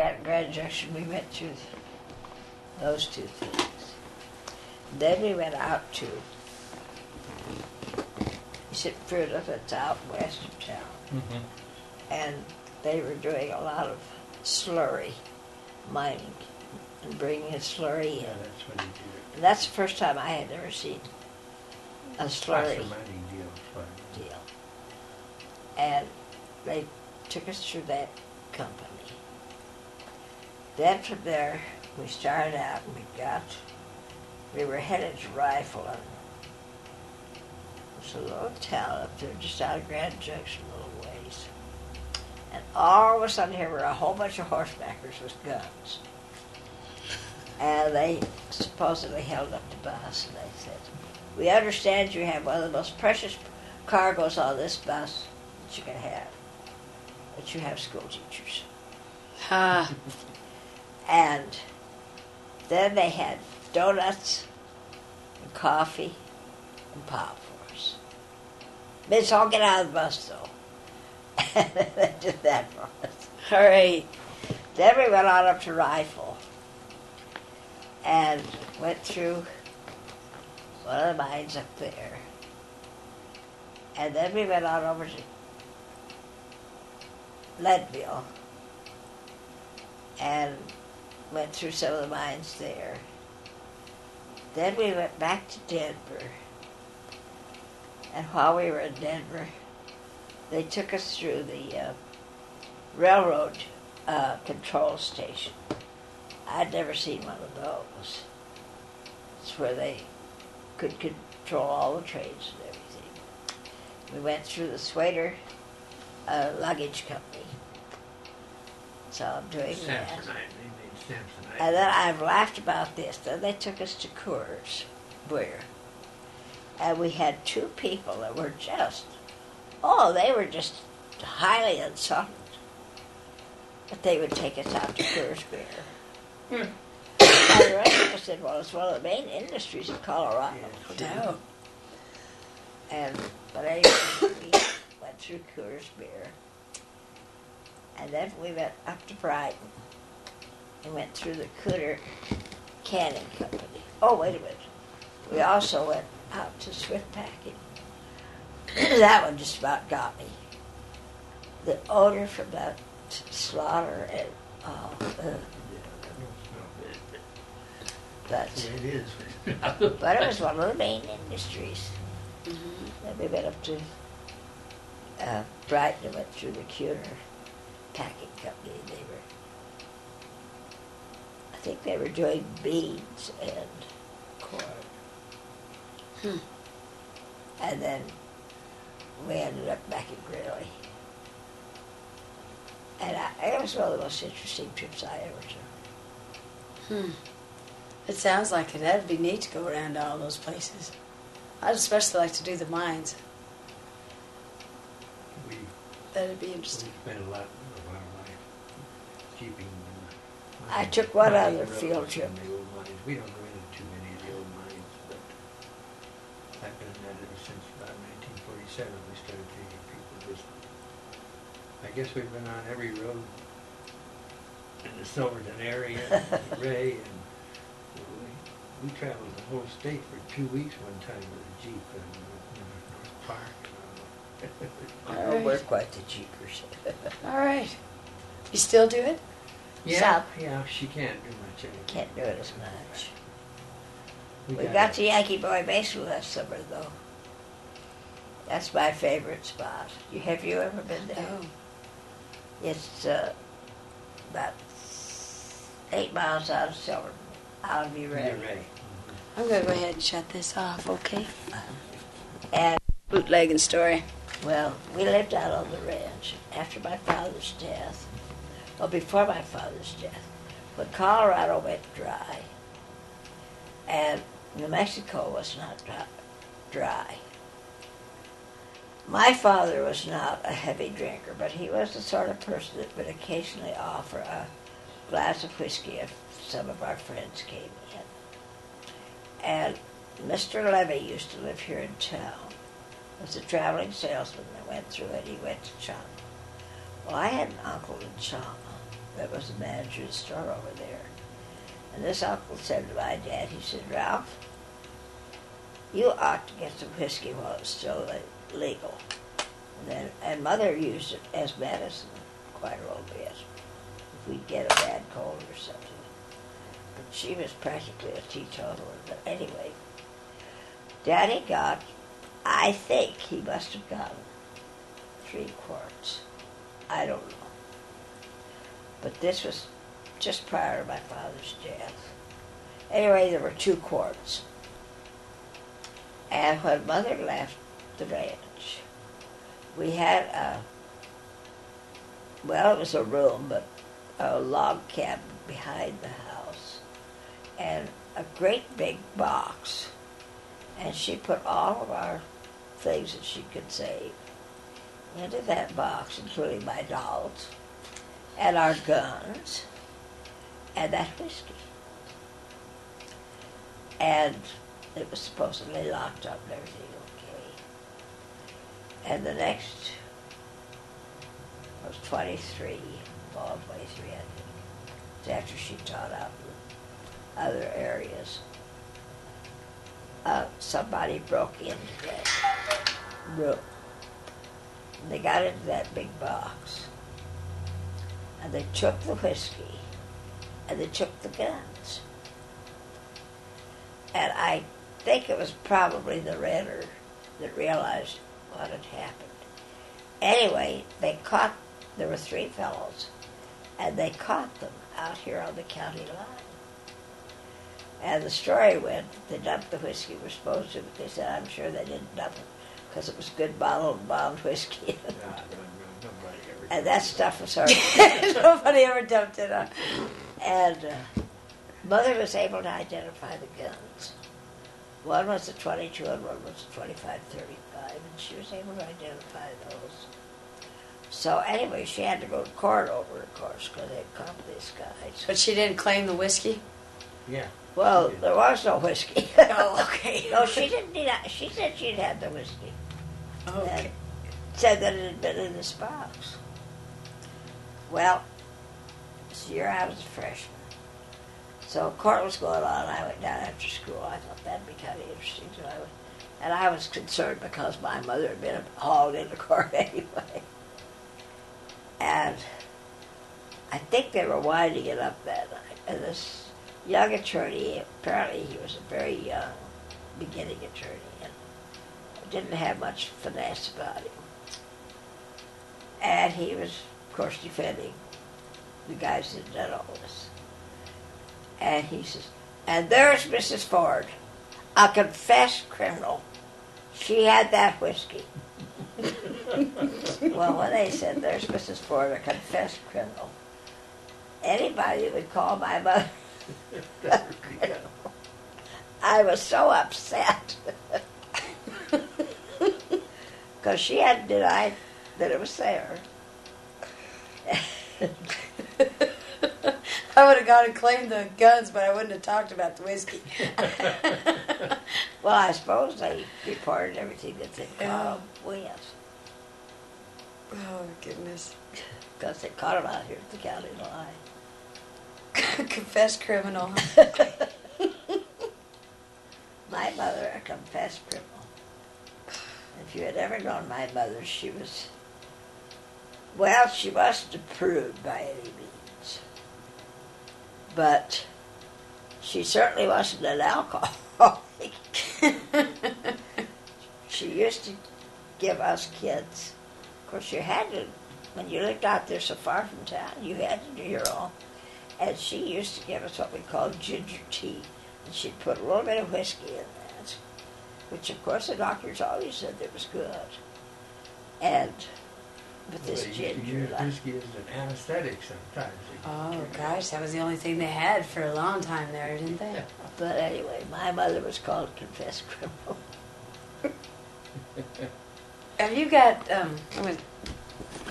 at Grand Junction, we went through those two things. Then we went out to Sitfruda, that's out west of town. Mm-hmm. And they were doing a lot of slurry mining and bringing a slurry in. Yeah, that's what he did. And that's the first time I had ever seen a slurry Placer mining deal. deal. And they took us through that company. Then from there, we started out and we were headed to Rifle. And it's a little town up there, just out of Grand Junction, a little ways. And all of a sudden here were a whole bunch of horsebackers with guns. And they supposedly held up the bus and they said, "We understand you have one of the most precious cargoes on this bus that you can have. But you have school teachers." Ha. And then they had donuts and coffee and pop for us. Let's all get out of the bus, though. And they did that for us. All right. Then we went on up to Rifle and went through one of the mines up there. And then we went on over to Leadville and went through some of the mines there. Then we went back to Denver. And while we were in Denver, they took us through the railroad control station. I'd never seen one of those. It's where they could control all the trains and everything. We went through the Swader luggage company. So I'm doing that. Samsonite. They made Samsonite. And then I've laughed about this. Then they took us to Coors Beer. And we had two people that were they were just highly insulted. But they would take us out to Coors Beer. And the rest of us said, well, it's one of the main industries in Colorado. No doubt. But anyway, we went through Coors Beer. And then we went up to Brighton and went through the Cooter Canning Company. Oh, wait a minute. We also went out to Swift Packing. That one just about got me. The odor from that slaughter and but It is. it was one of the main industries. Mm-hmm. Then we went up to Brighton and went through the Cooter Packing Company. I think they were doing beans and corn. And then we ended up back in Greeley. And it was one of the most interesting trips I ever took. It sounds like it. That'd be neat to go around to all those places. I'd especially like to do the mines. That'd be We interesting. spent a lot of our life keeping. I took one mining other field railroads trip. in the old mines. We don't go into too many of the old mines, but I've been at it since about 1947. We started taking people visit. I guess we've been on every road in the Silverton area, Ray, and we traveled the whole state for 2 weeks one time with a Jeep in North Park. We're quite the jeepers. All right. You still do it? South. Yeah, she can't do much anymore. Can't do it as much. We gotta- got to Yankee Boy Base last summer, though. That's my favorite spot. Have you ever been there? Oh. It's about 8 miles out of Silverton. I'll be You're ready. ready. I'm going to go ahead and shut this off, okay? And, Bootlegging story. well, we lived out on the ranch after my father's death. Well, before my father's death. When Colorado went dry, and New Mexico was not dry. My father was not a heavy drinker, but he was the sort of person that would occasionally offer a glass of whiskey if some of our friends came in. And Mr. Levy used to live here in town. He was a traveling salesman that went through it. He went to China. Well, I had an uncle in China. that was the manager of the store over there. And this uncle said to my dad, he said, Ralph, you ought to get some whiskey while it's still legal. And Mother used it as medicine quite a little bit, if we'd get a bad cold or something. But she was practically a teetotaler. But anyway, Daddy got, I think he must have gotten 3 quarts. I don't know. But this was just prior to my father's death. Anyway, there were 2 quarts. And when Mother left the ranch, we had it was a room, but a log cabin behind the house, and a great big box. And she put all of our things that she could save into that box, including my dolls, and our guns, and that whiskey. And it was supposedly locked up and everything okay. And the next was 23, fall 23, I think. It's after she taught out in other areas. Somebody broke into that room. And they got into that big box. And they took the whiskey. And they took the guns. And I think it was probably the renter that realized what had happened. Anyway, there were 3 fellows, and they caught them out here on the county line. And the story went, they dumped the whiskey we're supposed to, but they said, I'm sure they didn't dump it, because it was good bottled and bombed whiskey. Nobody ever. And that stuff was hard. Nobody ever dumped it on. And Mother was able to identify the guns. One was a 22 and one was a 25-35, and she was able to identify those. So anyway, she had to go to court over it, of course, because they caught these guys. But she didn't claim the whiskey? Yeah. Well, there was no whiskey. Oh, okay. No, she didn't need that. She said she'd had the whiskey. Okay. And said that it had been in this box. Well, this year I was a freshman. So court was going on. I went down after school. I thought that'd be kind of interesting. And I was concerned because my mother had been hauled into court anyway. And I think they were winding it up that night. And this young attorney, apparently he was a very young beginning attorney and didn't have much finesse about him. And he was, of course, defending the guys that had done all this. And he says, and there's Mrs. Ford, a confessed criminal. She had that whiskey. Well, when they said, there's Mrs. Ford, a confessed criminal, anybody would call my mother a criminal. I was so upset. Because she hadn't denied that it was there. I would have gone and claimed the guns, but I wouldn't have talked about the whiskey. Well, I suppose they reported everything that they caught him with. Oh, goodness. Because they caught him out here at the county line. Confessed criminal. My mother, a confessed criminal. If you had ever known my mother, she was, well, she wasn't approved by any means. But she certainly wasn't an alcoholic. She used to give us kids, of course you had to, when you lived out there so far from town, you had to do your own. And she used to give us what we called ginger tea. And she'd put a little bit of whiskey in that, which of course the doctors always said that was good. And with this ginger. Use whiskey as an anesthetic sometimes. Oh, gosh, that was the only thing they had for a long time there, didn't they? But anyway, my mother was called confessed criminal. Have you got,